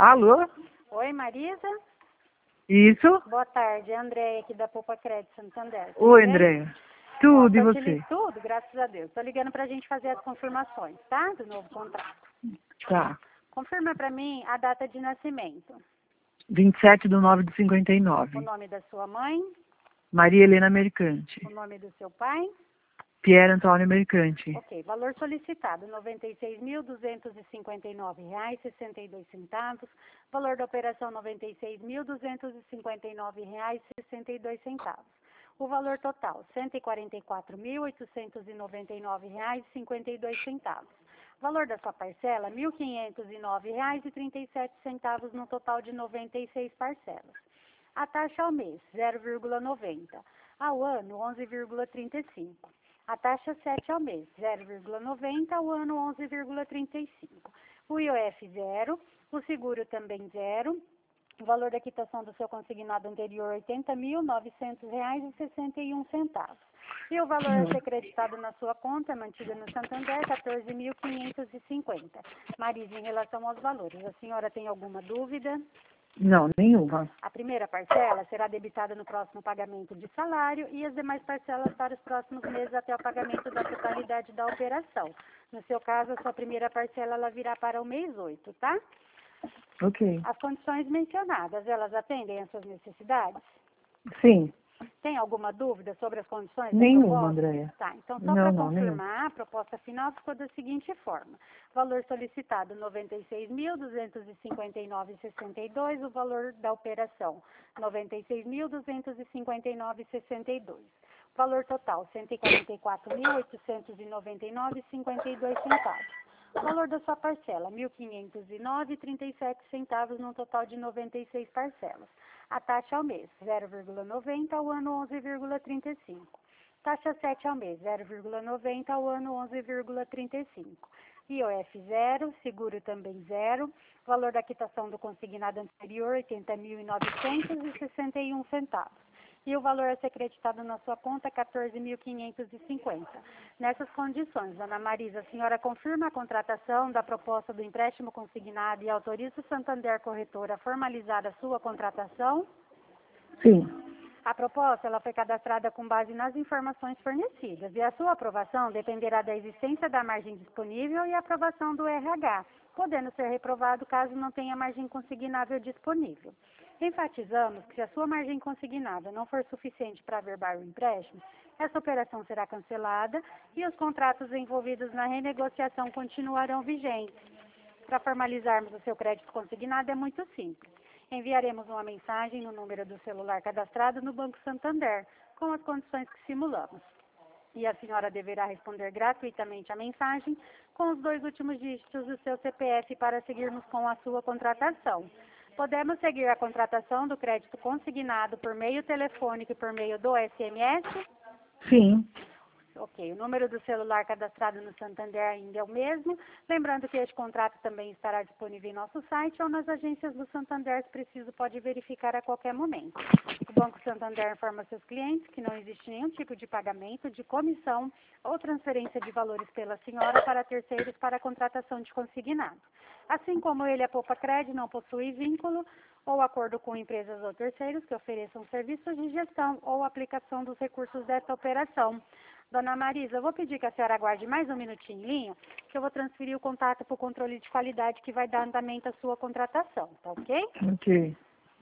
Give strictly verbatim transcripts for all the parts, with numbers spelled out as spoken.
Alô? Oi, Marisa? Isso? Boa tarde, é a Andréia aqui da Poupa Crédito Santander. Tudo Oi, bem? Andréia. Tudo, Ó, e tô te você? li- Tudo, graças a Deus. Tô ligando pra gente fazer as confirmações, tá? Do novo contrato. Tá. Confirma pra mim a data de nascimento, vinte e sete de nove de cinquenta e o nove. nome da sua mãe, Maria Helena Mercante. o nome do seu pai. Pierre Antônio Mercante. Ok, valor solicitado, noventa e seis mil duzentos e cinquenta e nove reais e sessenta e dois centavos. Valor da operação, noventa e seis mil duzentos e cinquenta e nove reais e sessenta e dois centavos. O valor total, cento e quarenta e quatro mil oitocentos e noventa e nove reais e cinquenta e dois centavos. Valor da sua parcela, mil quinhentos e nove reais e trinta e sete centavos no total de noventa e seis parcelas. A taxa ao mês, zero vírgula noventa. Ao ano, onze vírgula trinta e cinco. A taxa sete ao mês, zero vírgula noventa, ao ano onze vírgula trinta e cinco. O I O F zero, o seguro também zero, o valor da quitação do seu consignado anterior oitenta mil novecentos reais e sessenta e um centavos. E o valor a ser creditado na sua conta, mantida no Santander, quatorze mil quinhentos e cinquenta. Marisa, em relação aos valores, a senhora tem alguma dúvida? Não, nenhuma. A primeira parcela será debitada no próximo pagamento de salário e as demais parcelas para os próximos meses até o pagamento da totalidade da operação. No seu caso, a sua primeira parcela ela virá para o mês oito, tá? Ok. As condições mencionadas, elas atendem às suas necessidades? Sim. Tem alguma dúvida sobre as condições da Nenhuma, proposta? Andréia. Tá, então só Não, para não, nenhuma. confirmar, a proposta final ficou da seguinte forma. Valor solicitado noventa e seis mil duzentos e cinquenta e nove reais e sessenta e dois centavos, o valor da operação noventa e seis mil duzentos e cinquenta e nove reais e sessenta e dois centavos. Valor total cento e quarenta e quatro mil oitocentos e noventa e nove reais e cinquenta e dois centavos. O valor da sua parcela, mil quinhentos e nove reais e trinta e sete centavos, num total de noventa e seis parcelas. A taxa ao mês, zero vírgula noventa, ao ano onze vírgula trinta e cinco. Taxa sete ao mês, zero vírgula noventa, ao ano onze vírgula trinta e cinco. I O F zero, seguro também zero. Valor da quitação do consignado anterior, oitenta mil novecentos e sessenta e um centavos. E o valor a ser creditado na sua conta, quatorze mil quinhentos e cinquenta. Nessas condições, Ana Marisa, a senhora confirma a contratação da proposta do empréstimo consignado e autoriza o Santander Corretora a formalizar a sua contratação? Sim. A proposta ela foi cadastrada com base nas informações fornecidas e a sua aprovação dependerá da existência da margem disponível e aprovação do R H, podendo ser reprovado caso não tenha margem consignável disponível. Enfatizamos que se a sua margem consignada não for suficiente para averbar o empréstimo, essa operação será cancelada e os contratos envolvidos na renegociação continuarão vigentes. Para formalizarmos o seu crédito consignado é muito simples. Enviaremos uma mensagem no número do celular cadastrado no Banco Santander, com as condições que simulamos. E a senhora deverá responder gratuitamente a mensagem com os dois últimos dígitos do seu C P F para seguirmos com a sua contratação. Podemos seguir a contratação do crédito consignado por meio telefônico e por meio do S M S? Sim. Ok, o número do celular cadastrado no Santander ainda é o mesmo. Lembrando que este contrato também estará disponível em nosso site ou nas agências do Santander, se preciso, pode verificar a qualquer momento. O Banco Santander informa seus clientes que não existe nenhum tipo de pagamento, de comissão ou transferência de valores pela senhora para terceiros para a contratação de consignado. Assim como ele, a Poupa Crédito, não possui vínculo ou acordo com empresas ou terceiros que ofereçam serviços de gestão ou aplicação dos recursos desta operação. Dona Marisa, eu vou pedir que a senhora aguarde mais um minutinho em linha, que eu vou transferir o contato para o controle de qualidade que vai dar andamento à sua contratação, tá ok? Ok.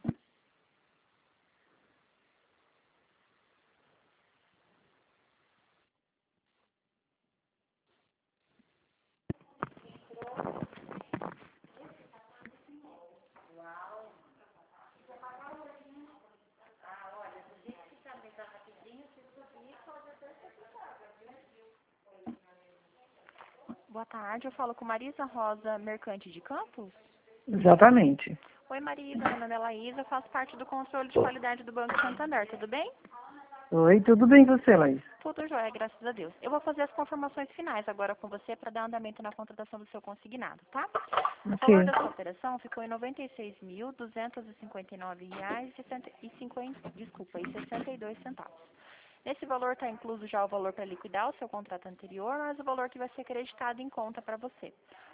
Boa tarde, eu falo com Marisa Rosa Mercante de Campos. Exatamente. Oi Marisa, meu nome é Laísa, eu faço parte do controle de qualidade do Banco Santander, tudo bem? Oi, tudo bem você, Laís? Tudo jóia, graças a Deus. Eu vou fazer as confirmações finais agora com você para dar andamento na contratação do seu consignado, tá? O Ok. valor da sua operação ficou em noventa e seis mil duzentos e cinquenta e nove reais e cinquenta, desculpa, e sessenta e dois centavos. Nesse valor está incluso já o valor para liquidar o seu contrato anterior, mas o valor que vai ser creditado em conta para você.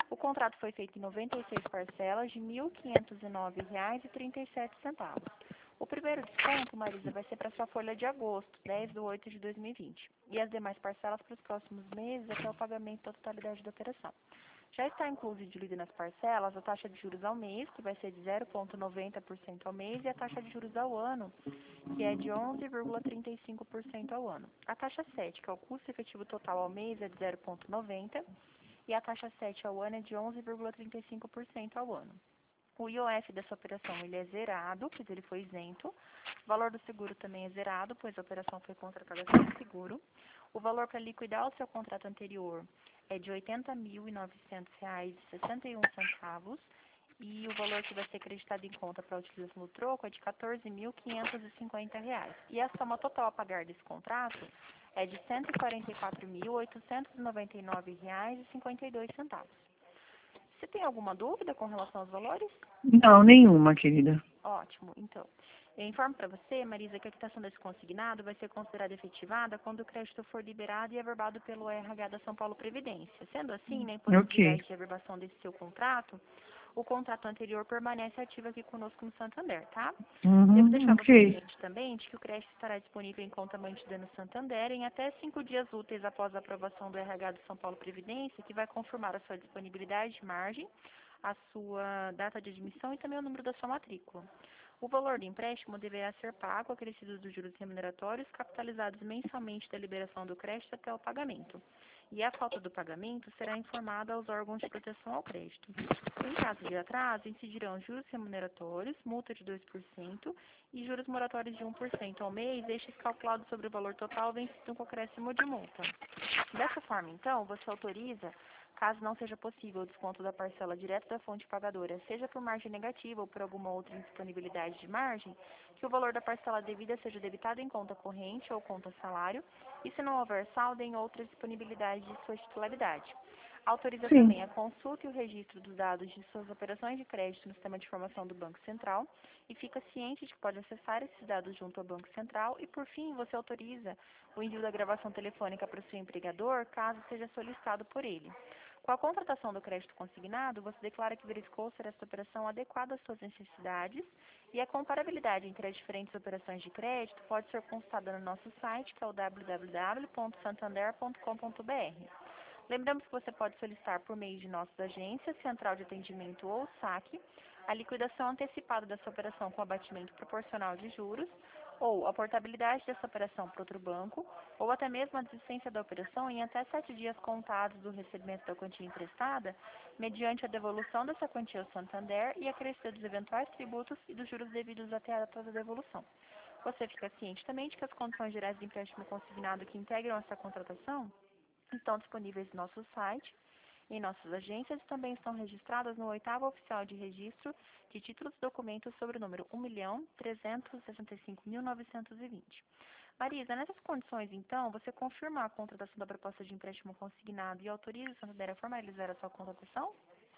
O contrato foi feito em noventa e seis parcelas de mil quinhentos e nove reais e trinta e sete centavos. O primeiro desconto, Marisa, vai ser para sua folha de agosto, dez de oito de dois mil e vinte. E as demais parcelas para os próximos meses até o pagamento da totalidade da operação. Já está incluso e diluído nas parcelas a taxa de juros ao mês, que vai ser de zero vírgula noventa por cento ao mês, e a taxa de juros ao ano, que é de onze vírgula trinta e cinco por cento ao ano. A taxa sete, que é o custo efetivo total ao mês, é de zero vírgula noventa por cento, e a taxa sete ao ano é de onze vírgula trinta e cinco por cento ao ano. O I O F dessa operação ele é zerado, pois ele foi isento. O valor do seguro também é zerado, pois a operação foi contratada sem seguro. O valor para liquidar o seu contrato anterior é de oitenta mil e novecentos reais e sessenta e um centavos. E o valor que vai ser acreditado em conta para a utilização do troco é de quatorze mil quinhentos e cinquenta reais. E a soma total a pagar desse contrato é de cento e quarenta e quatro mil oitocentos e noventa e nove reais e cinquenta e dois centavos. Você tem alguma dúvida com relação aos valores? Não, nenhuma, querida. Ótimo. Então, eu informo para você, Marisa, que a quitação desse consignado vai ser considerada efetivada quando o crédito for liberado e averbado pelo R H da São Paulo Previdência. Sendo assim, na impossibilidade Ok. de averbação desse seu contrato, o contrato anterior permanece ativo aqui conosco no Santander, tá? Devo deixar Uhum, você ok. ciente também de que o crédito estará disponível em conta mantida no Santander em até cinco dias úteis após a aprovação do R H do São Paulo Previdência, que vai confirmar a sua disponibilidade de margem, a sua data de admissão e também o número da sua matrícula. O valor do empréstimo deverá ser pago, acrescido dos juros remuneratórios, capitalizados mensalmente da liberação do crédito até o pagamento. E a falta do pagamento será informada aos órgãos de proteção ao crédito. Em caso de atraso, incidirão juros remuneratórios, multa de dois por cento e juros moratórios de um por cento ao mês, estes calculados sobre o valor total vencido com acréscimo de multa. Dessa forma, então, você autoriza, caso não seja possível o desconto da parcela direto da fonte pagadora, seja por margem negativa ou por alguma outra indisponibilidade de margem, que o valor da parcela devida seja debitado em conta corrente ou conta salário, e se não houver saldo, em outra disponibilidade de sua titularidade. Autoriza Sim. também a consulta e o registro dos dados de suas operações de crédito no sistema de informação do Banco Central e fica ciente de que pode acessar esses dados junto ao Banco Central e, por fim, você autoriza o envio da gravação telefônica para o seu empregador, caso seja solicitado por ele. Com a contratação do crédito consignado, você declara que verificou ser esta operação adequada às suas necessidades e a comparabilidade entre as diferentes operações de crédito pode ser consultada no nosso site, que é o w w w ponto santander ponto com ponto b r. Lembramos que você pode solicitar por meio de nossas agências, Central de Atendimento ou saque, a liquidação antecipada dessa operação com abatimento proporcional de juros, ou a portabilidade dessa operação para outro banco, ou até mesmo a desistência da operação em até sete dias contados do recebimento da quantia emprestada, mediante a devolução dessa quantia ao Santander e a crescida dos eventuais tributos e dos juros devidos até a data da devolução. Você fica ciente também de que as condições gerais de empréstimo consignado que integram essa contratação estão disponíveis no nosso site, em nossas agências e também estão registradas no oitavo oficial de registro de títulos e documentos sobre o número um milhão trezentos e sessenta e cinco mil novecentos e vinte. Marisa, nessas condições, então, você confirma a contratação da proposta de empréstimo consignado e autoriza o Santander a formalizar a sua contratação?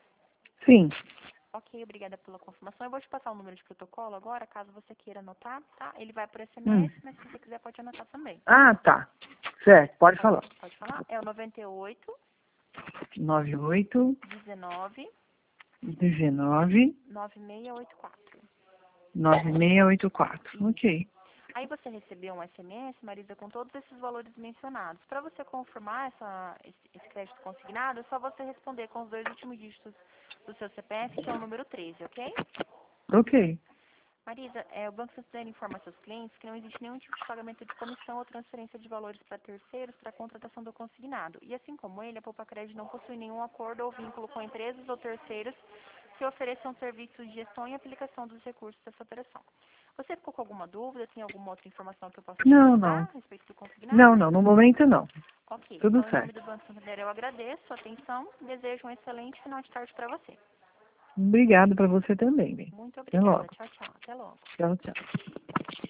Sim. Ok, obrigada pela confirmação. Eu vou te passar o número de protocolo agora, caso você queira anotar, tá? Ele vai por S M S, Hum. mas se você quiser pode anotar também. Ah, tá. Certo, pode falar. Pode falar? É o noventa e oito, nove oito, dezenove, dezenove, nove seis oito quatro. nove seis oito quatro. Isso. Ok. Aí você recebeu um S M S, Marisa, com todos esses valores mencionados. Para você confirmar essa, esse, esse crédito consignado, é só você responder com os dois últimos dígitos do seu C P F, que é o número treze, ok? Ok. Marisa, é, o Banco Santander informa seus clientes que não existe nenhum tipo de pagamento de comissão ou transferência de valores para terceiros para a contratação do consignado. E assim como ele, a Poupa Crédito não possui nenhum acordo ou vínculo com empresas ou terceiros que ofereçam serviços de gestão e aplicação dos recursos dessa operação. Você ficou com alguma dúvida? Tem alguma outra informação que eu possa te Não, passar não. a respeito do consignado? Não, não. No momento, não. Ok. Tudo Então, em nome certo. do Banco Santander, eu agradeço a atenção e desejo um excelente final de tarde para você. Obrigado para você também, bem. Muito Até obrigada. logo. Tchau, tchau. Até logo. Tchau, tchau.